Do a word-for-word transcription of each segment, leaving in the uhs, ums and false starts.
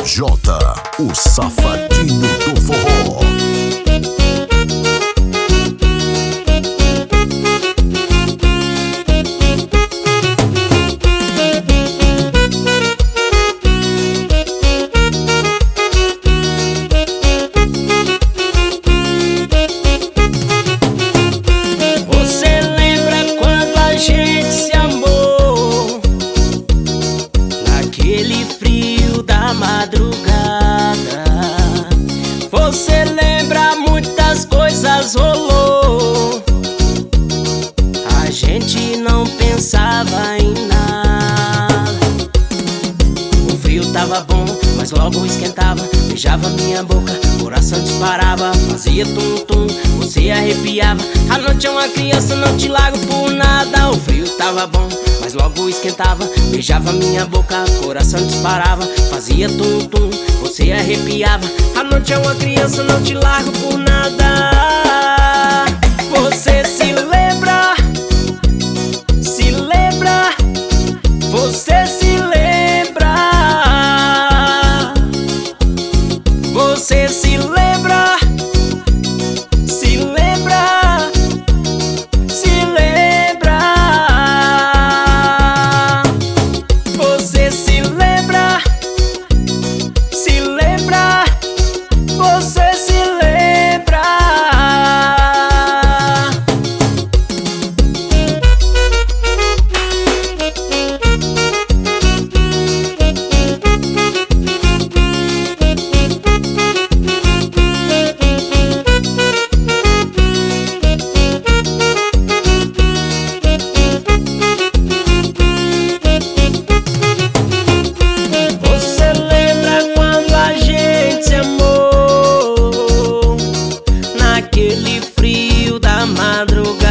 Jota, o safadinho do forró. Você lembra quando a gente se amou, naquele frio da madrugada? Você lembra muitas coisas rolou, a gente não pensava em nada. O frio tava bom, mas logo esquentava. Beijava minha boca, coração disparava, fazia tum-tum, você arrepiava. A noite é uma criança, não te largo por nada. O frio tava bom, mas logo esquentava. Beijava minha boca, coração disparava, fazia tum-tum, você arrepiava. A noite é uma criança, não te largo por nada. Você se lembra? Se lembra? Você se lembra? Você se lembra? Se lembra? Se lembra? Você se lembra? Se lembra? Você se lembra? Você lembra quando a gente se amou, naquele frio da madrugada?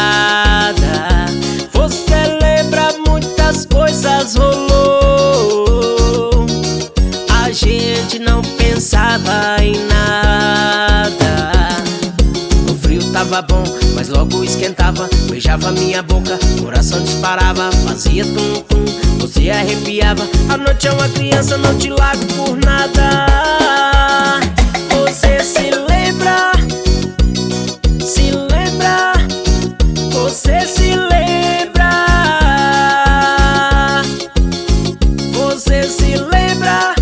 Você lembra muitas coisas rolou, a gente não pensava em nada. O frio tava bom, mas logo esquentava. Beijava minha boca, coração disparava, fazia tum-tum, você arrepiava. A noite é uma criança, não te largo por nada. Você se lembra? Se lembra? Você se lembra? Você se lembra?